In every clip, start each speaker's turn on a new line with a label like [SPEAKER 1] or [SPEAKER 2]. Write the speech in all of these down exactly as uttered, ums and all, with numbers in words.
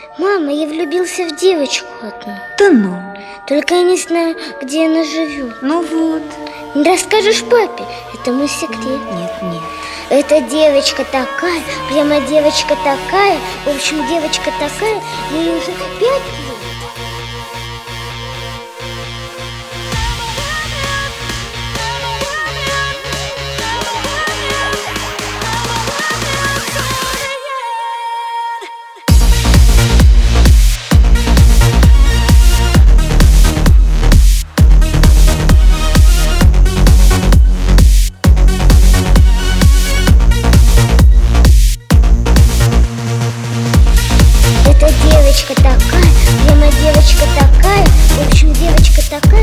[SPEAKER 1] Мама, я влюбился в девочку одну.
[SPEAKER 2] Да ну.
[SPEAKER 1] Только я не знаю, где она живет.
[SPEAKER 2] Ну вот.
[SPEAKER 1] Не расскажешь папе? Это мой секрет.
[SPEAKER 2] Нет, нет.
[SPEAKER 1] Эта девочка такая, прямо девочка такая. В общем, девочка такая, ей уже пять лет. Эта девочка такая, прямо девочка такая. В общем, девочка такая.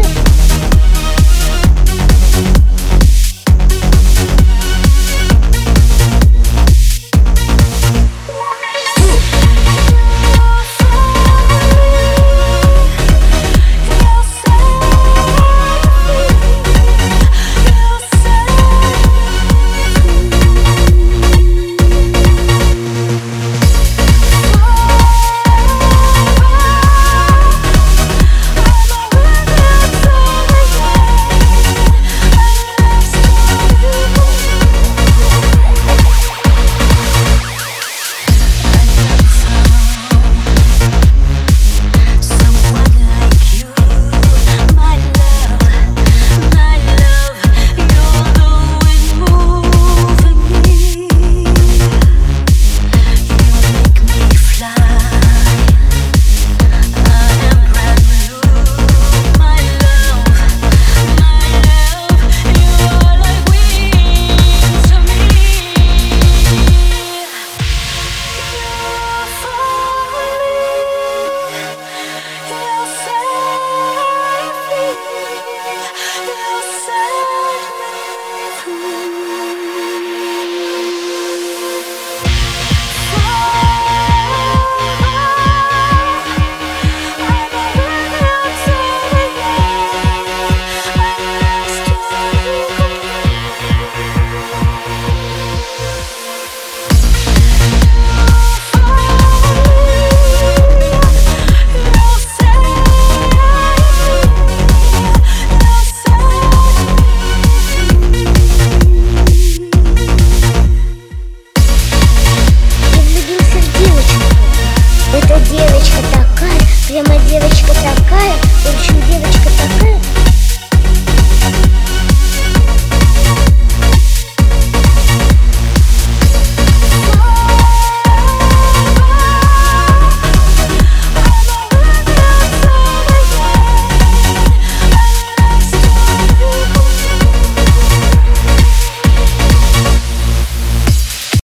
[SPEAKER 1] Эта девочка такая, прямо девочка такая. В общем, девочка